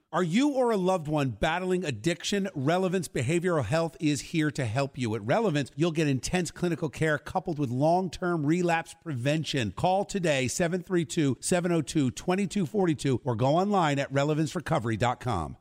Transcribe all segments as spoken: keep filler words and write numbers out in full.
Are you or a loved one battling addiction? Relevance Behavioral Health is here to help you. At Relevance, you'll get intense clinical care coupled with long-term relapse prevention. Call today, seven three two, seven oh two, two two four two, or go online at relevance recovery dot com.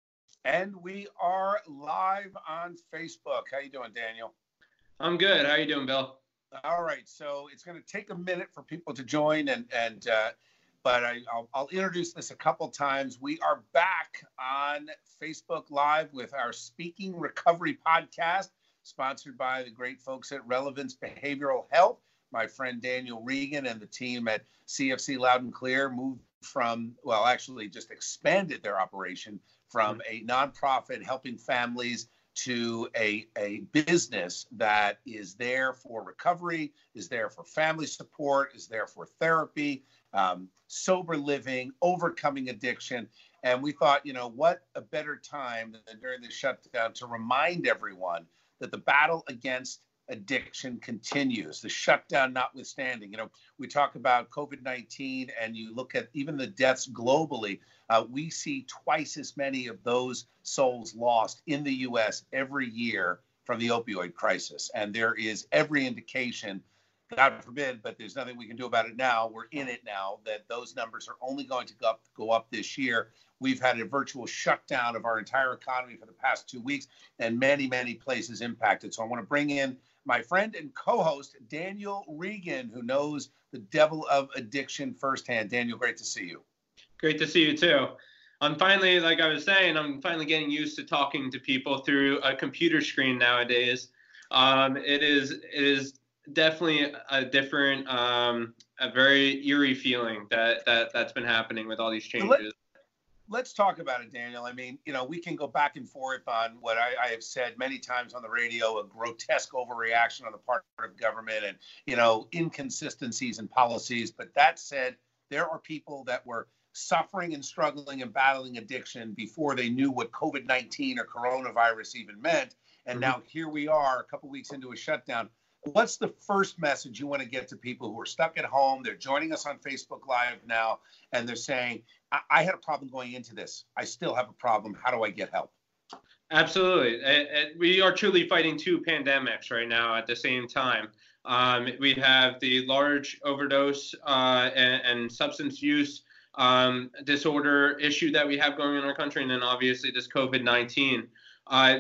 And we are live on Facebook. How you doing, Daniel? I'm good. How you doing, Bill? All right. So it's going to take a minute for people to join, and and uh, but I, I'll, I'll introduce this a couple times. We are back on Facebook Live with our Speaking Recovery podcast, sponsored by the great folks at Relevance Behavioral Health. My friend Daniel Regan and the team at C F C Loud and Clear moved from, well, actually just expanded their operation from a nonprofit helping families to a, a business that is there for recovery, is there for family support, is there for therapy, um, sober living, overcoming addiction. And we thought, you know, what a better time than during the shutdown to remind everyone that the battle against addiction continues, the shutdown notwithstanding. You know, we talk about COVID nineteen and you look at even the deaths globally, uh, we see twice as many of those souls lost in the U S every year from the opioid crisis. And there is every indication, God forbid, but there's nothing we can do about it now. We're in it now, that those numbers are only going to go up, go up this year. We've had a virtual shutdown of our entire economy for the past two weeks and many, many places impacted. So I want to bring in my friend and co-host, Daniel Regan, who knows the devil of addiction firsthand. Daniel, great to see you. Great to see you too. I'm finally, like I was saying, I'm finally getting used to talking to people through a computer screen nowadays. Um, it is, it is definitely a different, um, a very eerie feeling that, that that's been happening with all these changes. Let's talk about it, Daniel. I mean, you know, we can go back and forth on what I, I have said many times on the radio, a grotesque overreaction on the part of government and, you know, inconsistencies in policies. But that said, there are people that were suffering and struggling and battling addiction before they knew what COVID nineteen or coronavirus even meant. And mm-hmm. now here we are a couple weeks into a shutdown. What's the first message you want to get to people who are stuck at home? They're joining us on Facebook Live now, and they're saying, I, I had a problem going into this. I still have a problem. How do I get help? Absolutely. We are truly fighting two pandemics right now at the same time. Um, we have the large overdose uh, and, and substance use um, disorder issue that we have going on in our country, and then obviously this COVID nineteen. Uh,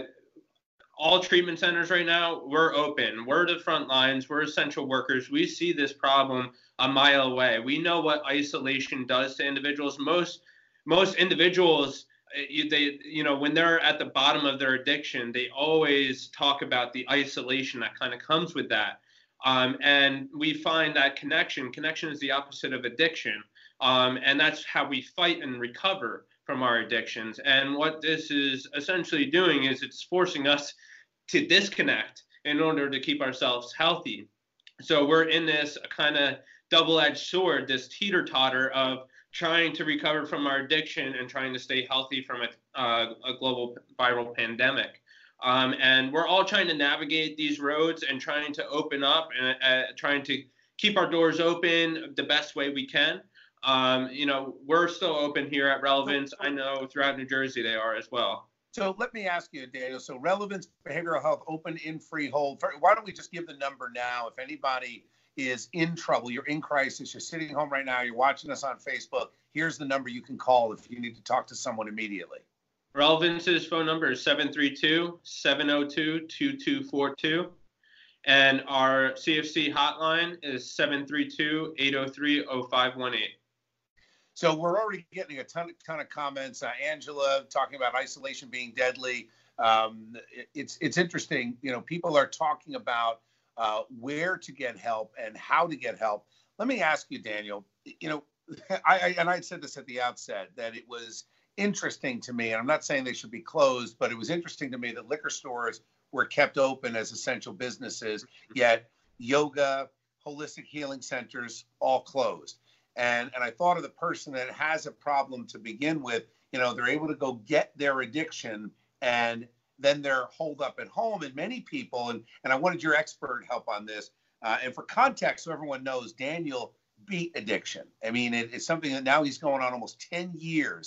All treatment centers right now, we're open. We're the front lines. We're essential workers. We see this problem a mile away. We know what isolation does to individuals. Most most individuals, they you know, when they're at the bottom of their addiction, they always talk about the isolation that kind of comes with that. Um, and we find that connection. Connection is the opposite of addiction. Um, and that's how we fight and recover from our addictions. And what this is essentially doing is it's forcing us to disconnect in order to keep ourselves healthy. So we're in this kind of double-edged sword, this teeter-totter of trying to recover from our addiction and trying to stay healthy from a, uh, a global viral pandemic. Um, and we're all trying to navigate these roads and trying to open up and uh, trying to keep our doors open the best way we can. Um, you know, we're still open here at Relevance. I know throughout New Jersey they are as well. So let me ask you, Daniel, so Relevance Behavioral Health open in Freehold. Why don't we just give the number now? If anybody is in trouble, you're in crisis, you're sitting home right now, you're watching us on Facebook, here's the number you can call if you need to talk to someone immediately. Relevance's phone number is seven three two, seven oh two, two two four two. And our C F C hotline is seven three two, eight oh three, oh five one eight. So we're already getting a ton, ton of comments. Uh, Angela talking about isolation being deadly. Um, it, it's it's interesting. You know, people are talking about uh, where to get help and how to get help. Let me ask you, Daniel. You know, I, I and I said this at the outset that it was interesting to me, and I'm not saying they should be closed, but it was interesting to me that liquor stores were kept open as essential businesses, yet yoga, holistic healing centers all closed. And and I thought of the person that has a problem to begin with. You know, they're able to go get their addiction and then they're holed up at home. And many people, and, and I wanted your expert help on this. Uh, and for context, so everyone knows, Daniel beat addiction. I mean, it, it's something that now he's going on almost ten years.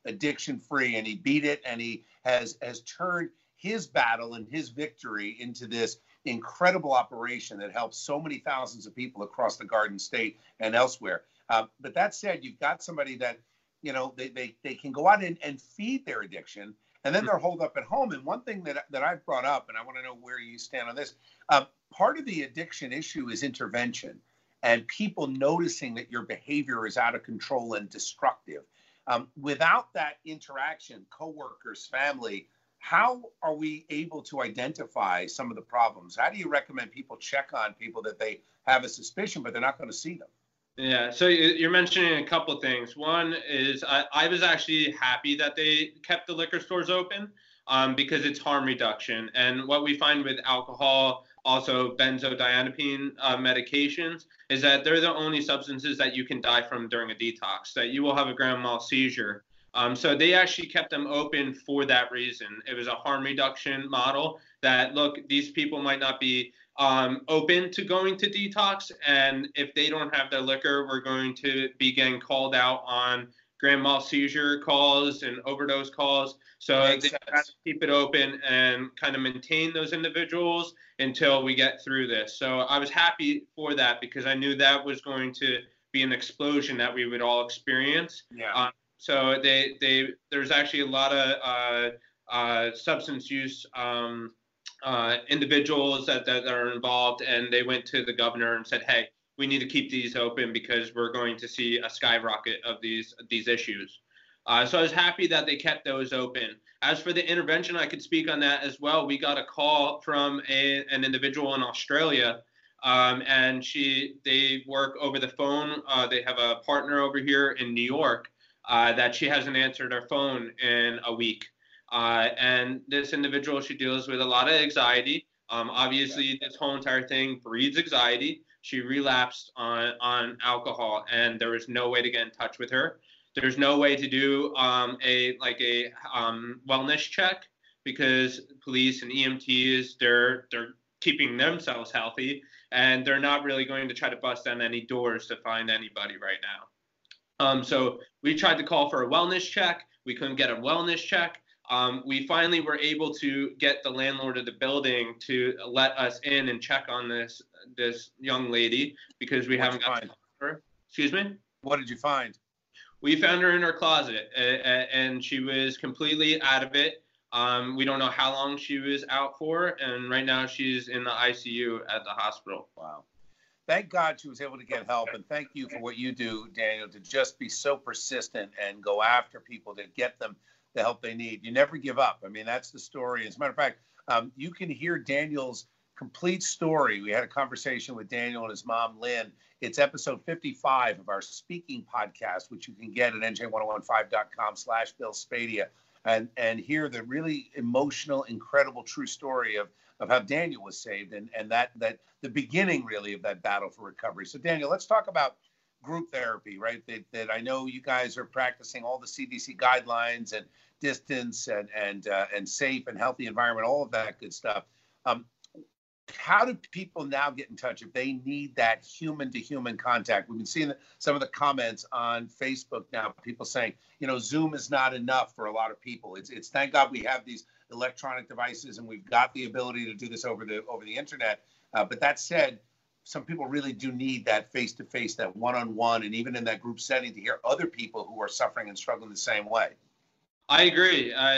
addiction free, and he beat it, and he has has turned his battle and his victory into this incredible operation that helps so many thousands of people across the Garden State and elsewhere. Uh, but that said, you've got somebody that, you know, they they, they can go out and, and feed their addiction, and then they're holed up at home. And one thing that, that I've brought up, and I want to know where you stand on this, uh, part of the addiction issue is intervention and people noticing that your behavior is out of control and destructive. Um, without that interaction, coworkers, family, how are we able to identify some of the problems? How do you recommend people check on people that they have a suspicion, but they're not going to see them? Yeah, so you're mentioning a couple of things. One is I, I was actually happy that they kept the liquor stores open um, because it's harm reduction. And what we find with alcohol, also benzodiazepine uh, medications, is that they're the only substances that you can die from during a detox, that you will have a grand mal seizure. Um, so they actually kept them open for that reason. It was a harm reduction model that, look, these people might not be um, open to going to detox. And if they don't have their liquor, we're going to be getting called out on grand mal seizure calls and overdose calls. So Makes they sense. have to keep it open and kind of maintain those individuals until we get through this. So I was happy for that because I knew that was going to be an explosion that we would all experience. Yeah. Um, so they, they, there's actually a lot of uh, uh, substance use um, uh, individuals that, that are involved, and they went to the governor and said, hey, we need to keep these open because we're going to see a skyrocket of these these issues. Uh, so I was happy that they kept those open. As for the intervention, I could speak on that as well. We got a call from a, an individual in Australia, um, and she they work over the phone. Uh, they have a partner over here in New York uh, that she hasn't answered her phone in a week. Uh, and this individual, she deals with a lot of anxiety. Um, obviously, this whole entire thing breeds anxiety. She relapsed on, on alcohol, and there was no way to get in touch with her. There's no way to do um, a like a um, wellness check because police and E M Ts, they're they're keeping themselves healthy, and they're not really going to try to bust down any doors to find anybody right now. Um, so we tried to call for a wellness check. We couldn't get a wellness check. Um, we finally were able to get the landlord of the building to let us in and check on this this young lady because we What'd haven't got her. Excuse me? What did you find? We found her in her closet, uh, and she was completely out of it. Um, we don't know how long she was out for, and right now she's in the I C U at the hospital. Wow. Thank God she was able to get help, and thank you for what you do, Daniel, to just be so persistent and go after people to get them the help they need. You never give up. I mean, that's the story. As a matter of fact, um, you can hear Daniel's complete story. We had a conversation with Daniel and his mom, Lynn. It's episode fifty-five of our speaking podcast, which you can get at N J ten fifteen dot com slash Bill Spadea, and, and hear the really emotional, incredible, true story of, of how Daniel was saved and, and that, that the beginning, really, of that battle for recovery. So, Daniel, let's talk about group therapy, right? That, that I know you guys are practicing all the C D C guidelines and distance and and uh, and safe and healthy environment, all of that good stuff. Um, how do people now get in touch if they need that human-to-human contact? We've been seeing some of the comments on Facebook now, people saying, you know, Zoom is not enough for a lot of people. It's, it's thank God we have these electronic devices and we've got the ability to do this over the over the internet. Uh, but that said, some people really do need that face-to-face, that one-on-one, and even in that group setting to hear other people who are suffering and struggling the same way. I agree. Uh,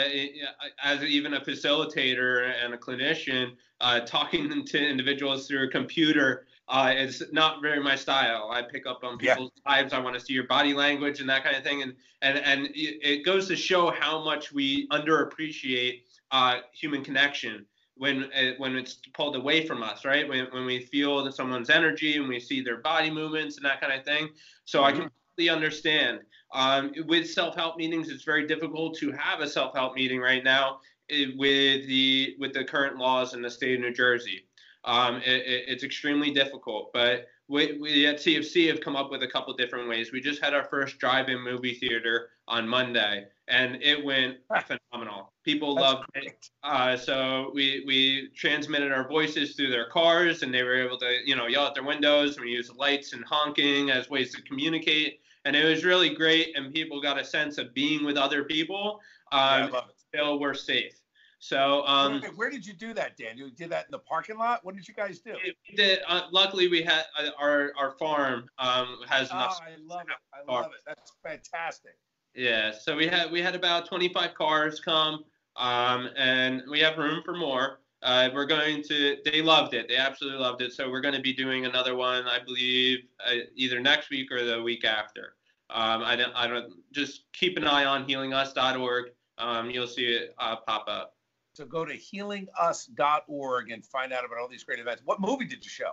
as even a facilitator and a clinician, uh, talking to individuals through a computer uh, is not very my style. I pick up on people's yeah. lives. I want to see your body language and that kind of thing. And and and it goes to show how much we underappreciate uh, human connection when uh, when it's pulled away from us, right? When when we feel that someone's energy and we see their body movements and that kind of thing. So mm-hmm. I completely understand. Um, with self-help meetings, it's very difficult to have a self-help meeting right now with the with the current laws in the state of New Jersey. Um, it, it's extremely difficult, but we, we at C F C have come up with a couple different ways. We just had our first drive-in movie theater on Monday, and it went phenomenal. People That's loved great. it. Uh, so we we transmitted our voices through their cars, and they were able to, you know, yell at their windows, and we used lights and honking as ways to communicate. and it was really great. And people got a sense of being with other people. Um, yeah, I love it. Feel we're safe. So, um, where, where did you do that, Dan? You did that in the parking lot? What did you guys do? We did, uh, luckily, we had uh, our our farm um, has enough. Oh, I love it. I love it. That's fantastic. Yeah. So we had we had about twenty-five cars come, um, and we have room for more. Uh, we're going to. They loved it. They absolutely loved it. So we're going to be doing another one, I believe, uh, either next week or the week after. Um, I don't. I don't. Just keep an eye on healing us dot org. Um, you'll see it uh, pop up. So go to healing us dot org and find out about all these great events. What movie did you show?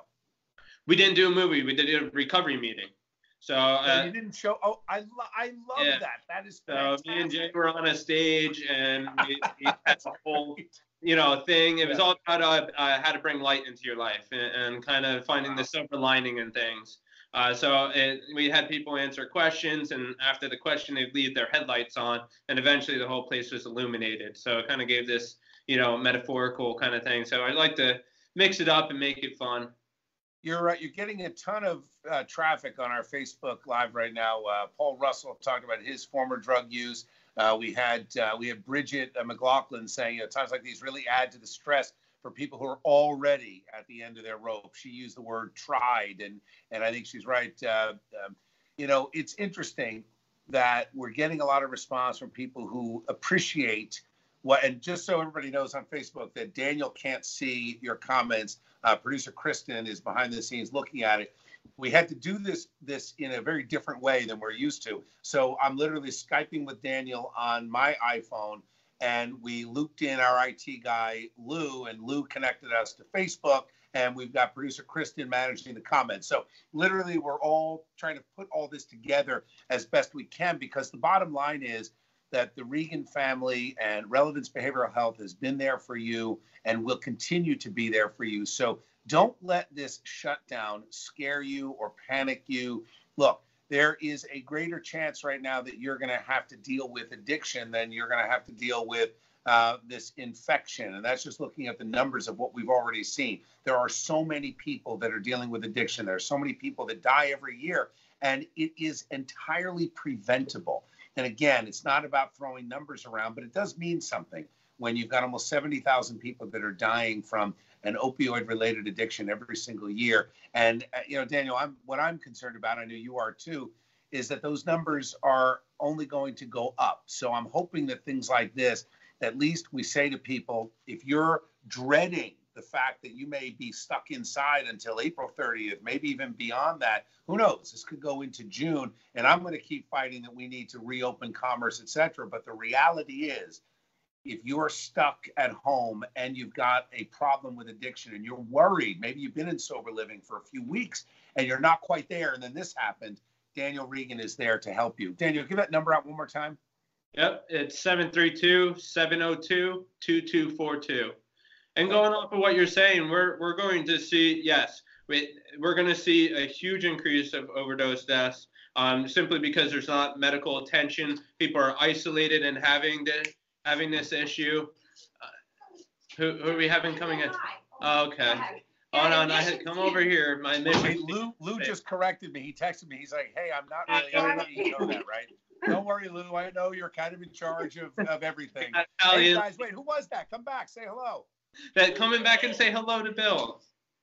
We didn't do a movie. We did a recovery meeting. So uh, no, you didn't show. Oh, I, lo- I love yeah. that. That is fantastic. So me and Jay were on a stage, and we, we had a whole, Great. you know, thing. It was Yeah. all about uh, uh, how to bring light into your life and, and kind of finding Wow. the silver lining in things. Uh, so it, we had people answer questions, and after the question, they'd leave their headlights on, and eventually the whole place was illuminated. So it kind of gave this, you know, metaphorical kind of thing. So I'd like to mix it up and make it fun. You're uh, you're getting a ton of uh, traffic on our Facebook Live right now. Uh, Paul Russell talked about his former drug use. Uh, we had uh, we had Bridget uh, McLaughlin saying, you know, times like these really add to the stress for people who are already at the end of their rope. She used the word tried, and and I think she's right. Uh, um, you know, it's interesting that we're getting a lot of response from people who appreciate what, and just so everybody knows on Facebook that Daniel can't see your comments. Uh, producer Kristen is behind the scenes looking at it. We had to do this this in a very different way than we're used to. So I'm literally Skyping with Daniel on my iPhone, and we looped in our I T guy, Lou, and Lou connected us to Facebook, and we've got producer Kristen managing the comments. So literally we're all trying to put all this together as best we can, because the bottom line is that the Regan family and Relevance Behavioral Health has been there for you and will continue to be there for you. So don't let this shutdown scare you or panic you. Look, there is a greater chance right now that you're going to have to deal with addiction than you're going to have to deal with uh, this infection. And that's just looking at the numbers of what we've already seen. There are so many people that are dealing with addiction. There are so many people that die every year, and it is entirely preventable. And again, it's not about throwing numbers around, but it does mean something when you've got almost seventy thousand people that are dying from an opioid-related addiction every single year. And, uh, you know, Daniel, I'm, what I'm concerned about, I know you are too, is that those numbers are only going to go up. So I'm hoping that things like this, at least we say to people, if you're dreading the fact that you may be stuck inside until April thirtieth, maybe even beyond that, who knows? This could go into June, and I'm going to keep fighting that we need to reopen commerce, et cetera. But the reality is, if you are stuck at home and you've got a problem with addiction and you're worried, maybe you've been in sober living for a few weeks and you're not quite there, and then this happened, Daniel Regan is there to help you. Daniel, give that number out one more time. Yep, it's seven three two, seven oh two, two two four two. And going off of what you're saying, we're we're going to see, yes, we, we're going to see a huge increase of overdose deaths, um, simply because there's not medical attention. People are isolated and having this, having this issue. Uh, who, who are we having coming in? Oh, okay. Hold on, I had come over here. My mission. Wait, Lou, Lou just corrected me. He texted me. He's like, hey, I'm not really on. You know that, right? Don't worry, Lou. I know you're kind of in charge of, of everything. Hey, guys, wait, who was that? Come back. Say hello. That coming back and say hello to Bill.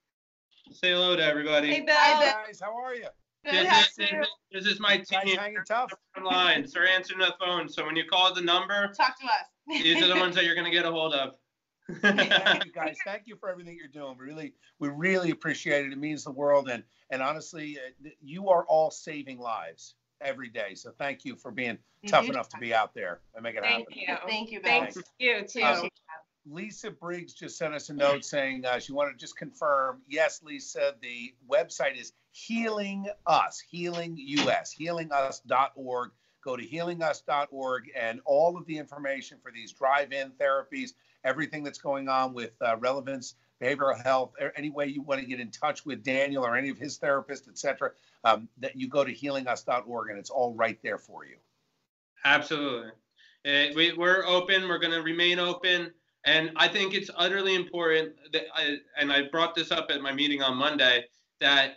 Say hello to everybody. Hey, Bill. Hi, guys. How are you? Good, This, how is, are you? this is my You guys team. hanging tough? Online. So they're answering the phone. So when you call the number, Talk to us. these are the ones that you're going to get a hold of. Thank you, guys. Thank you for everything you're doing. We really, we really appreciate it. It means the world. And and honestly, uh, you are all saving lives every day. So thank you for being tough enough to be out there and make it happen. Thank you. Thank you, Bill. Thanks. you too. Uh, Lisa Briggs just sent us a note saying uh, she wanted to just confirm. Yes, Lisa, the website is Healing Us, Healing U S, healing us dot org. Go to healing us dot org, and all of the information for these drive-in therapies, everything that's going on with uh, Relevance Behavioral Health, any way you want to get in touch with Daniel or any of his therapists, et cetera, um, that you go to healing us dot org, and it's all right there for you. Absolutely. Uh, we, we're open. We're going to remain open. And I think it's utterly important that I, and I brought this up at my meeting on Monday, that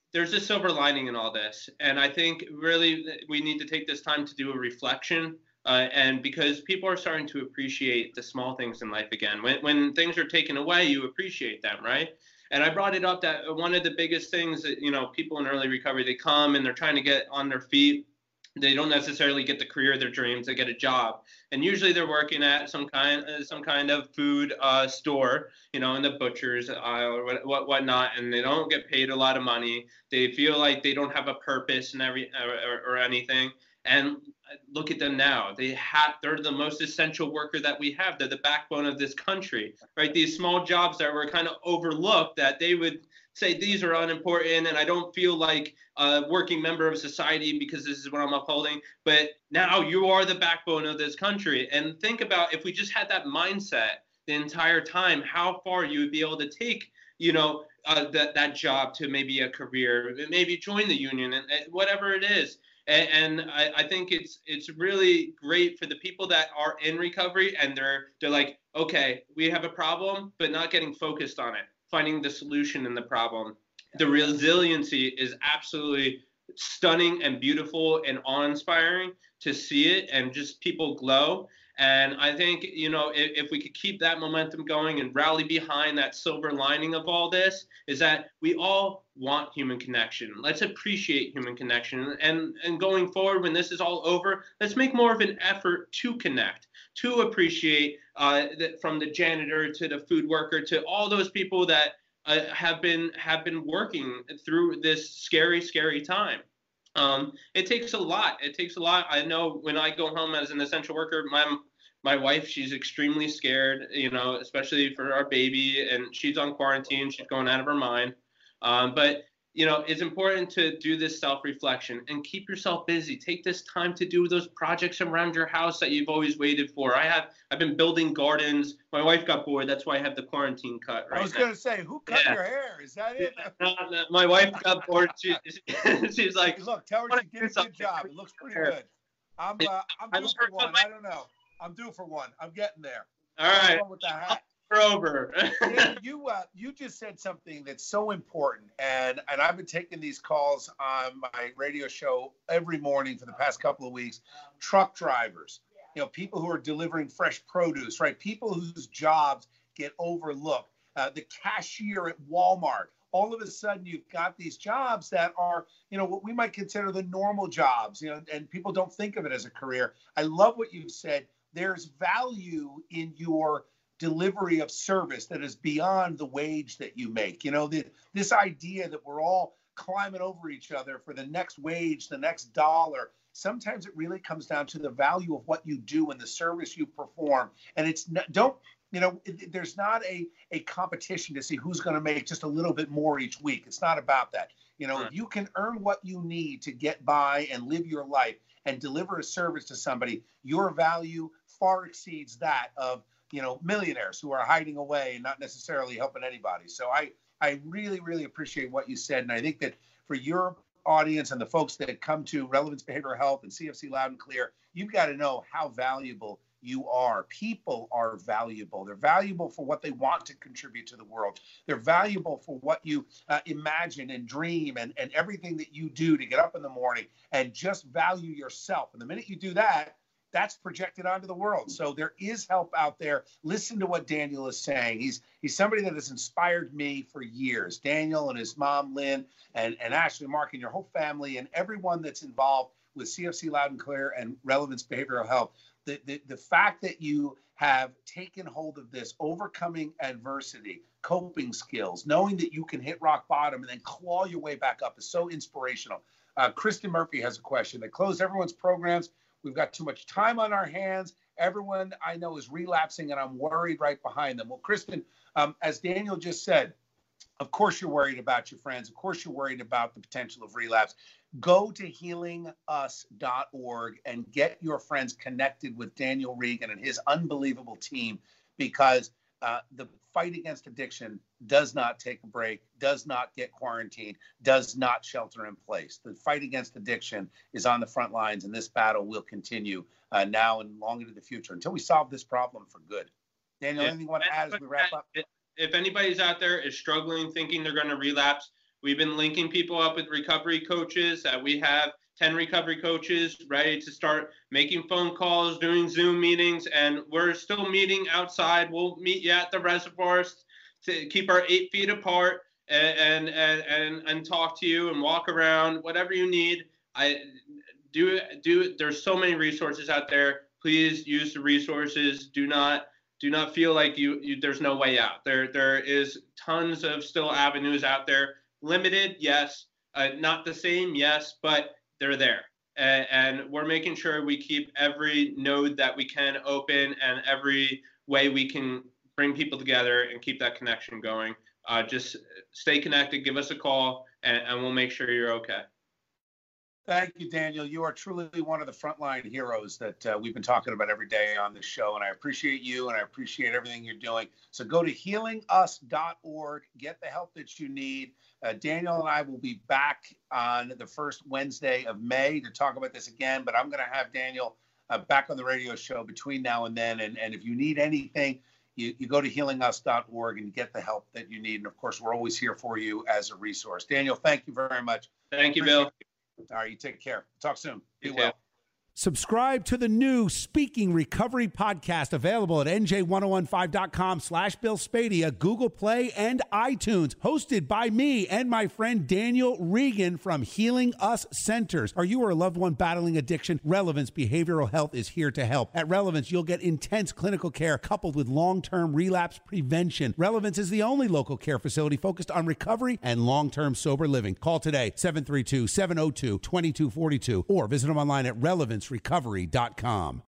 there's a silver lining in all this. And I think really we need to take this time to do a reflection. Uh, and because people are starting to appreciate the small things in life again. When, when things are taken away, you appreciate them, right? And I brought it up that one of the biggest things that, you know, people in early recovery, they come and they're trying to get on their feet. They don't necessarily get the career of their dreams. They get a job, and usually they're working at some kind, some kind of food uh, store, you know, in the butcher's aisle or what, what, whatnot, and they don't get paid a lot of money. They feel like they don't have a purpose and every or, or anything. And look at them now. They have, they're the most essential worker that we have. They're the backbone of this country, right? These small jobs that were kind of overlooked, that they would say these are unimportant and I don't feel like a working member of society because this is what I'm upholding. But now you are the backbone of this country. And think about if we just had that mindset the entire time, how far you would be able to take, you know, uh, that, that job to maybe a career, maybe join the union and, and whatever it is. And, and I, I think it's it's really great for the people that are in recovery and they're they're like, okay, we have a problem, but not getting focused on it, finding the solution in the problem. The resiliency is absolutely stunning and beautiful and awe-inspiring to see it, and just people glow. And I think, you know, if, if we could keep that momentum going and rally behind that silver lining of all this, is that we all want human connection. Let's appreciate human connection. And, and going forward, when this is all over, let's make more of an effort to connect, to appreciate uh, that from the janitor to the food worker to all those people that uh, have been have been working through this scary, scary time. Um, it takes a lot. It takes a lot. I know when I go home as an essential worker, my my wife, she's extremely scared, you know, especially for our baby, and she's on quarantine. She's going out of her mind. Um, but, you know, it's important to do this self-reflection and keep yourself busy. Take this time to do those projects around your house that you've always waited for. I have, I've been building gardens. My wife got bored. That's why I have the quarantine cut right I was now. going to say, who cut Yeah. your hair? Is that it? No, no, my wife got bored. She, she's like, Look, tell her "I wanna she did do a good something." job. It looks pretty Hair. good. I'm uh, I'm I due love for her one. so I don't know. I'm due for one. I'm getting there. all right, With the hat. we're over. Yeah, you uh, you just said something that's so important, and and I've been taking these calls on my radio show every morning for the past couple of weeks. Truck drivers, you know, people who are delivering fresh produce, right? People whose jobs get overlooked. Uh, the cashier at Walmart. All of a sudden, you've got these jobs that are, you know, what we might consider the normal jobs, you know, and people don't think of it as a career. I love what you said. There's value in your delivery of service that is beyond the wage that you make. You know, the, this idea that we're all climbing over each other for the next wage, the next dollar. Sometimes it really comes down to the value of what you do and the service you perform. And it's not, don't, you know, it, there's not a, a competition to see who's going to make just a little bit more each week. It's not about that. You know, Right. if you can earn what you need to get by and live your life and deliver a service to somebody, your value far exceeds that of, you know, millionaires who are hiding away and not necessarily helping anybody. So I, I really, really appreciate what you said. And I think that for your audience and the folks that come to Relevance Behavioral Health and C F C Loud and Clear, you've got to know how valuable you are. People are valuable. They're valuable for what they want to contribute to the world. They're valuable for what you uh, imagine and dream and, and everything that you do to get up in the morning and just value yourself. And the minute you do that, that's projected onto the world. So there is help out there. Listen to what Daniel is saying. He's he's somebody that has inspired me for years. Daniel and his mom, Lynn, and, and Ashley, Mark, and your whole family and everyone that's involved with C F C Loud and Clear and Relevance Behavioral Health. The, the, the fact that you have taken hold of this, overcoming adversity, coping skills, knowing that you can hit rock bottom and then claw your way back up is so inspirational. Uh, Kristen Murphy has a question. They close everyone's programs. We've got too much time on our hands. Everyone I know is relapsing, and I'm worried right behind them. Well, Kristen, um, as Daniel just said, of course you're worried about your friends. Of course you're worried about the potential of relapse. Go to healing us dot org and get your friends connected with Daniel Regan and his unbelievable team, because uh, the fight against addiction does not take a break, does not get quarantined, does not shelter in place. The fight against addiction is on the front lines, and this battle will continue uh, now and long into the future until we solve this problem for good. Daniel, Yeah. anything you want to add as we wrap up? If anybody's out there is struggling, thinking they're going to relapse, We've been linking people up with recovery coaches. That we have ten recovery coaches ready to start making phone calls, doing Zoom meetings, and we're still meeting outside. We'll meet you at the reservoirs to keep our eight feet apart and and and and talk to you and walk around, whatever you need. I do do. There's so many resources out there. Please use the resources. Do not do not feel like you, you there's no way out. There there is tons of still avenues out there. Limited, yes. Uh, not the same, yes, but they're there. And, and we're making sure we keep every node that we can open and every way we can bring people together and keep that connection going. Uh, just stay connected, give us a call, and, and we'll make sure you're okay. Thank you, Daniel. You are truly one of the frontline heroes that uh, we've been talking about every day on this show, and I appreciate you, and I appreciate everything you're doing. So go to healing us dot org, get the help that you need. Uh, Daniel and I will be back on the first Wednesday of May to talk about this again, but I'm going to have Daniel uh, back on the radio show between now and then, and, and if you need anything, you, you go to healing us dot org and get the help that you need, and of course, we're always here for you as a resource. Daniel, thank you very much. Thank you, Bill. All right, you take care. Talk soon. Be You well. too. Subscribe to the new Speaking Recovery podcast available at N J ten fifteen dot com slash Bill Spadea, Google Play, and iTunes. Hosted by me and my friend Daniel Regan from Healing Us Centers. Are you or a loved one battling addiction? Relevance Behavioral Health is here to help. At Relevance, you'll get intense clinical care coupled with long-term relapse prevention. Relevance is the only local care facility focused on recovery and long-term sober living. Call today, seven three two, seven oh two, two two four two, or visit them online at relevance recovery dot com.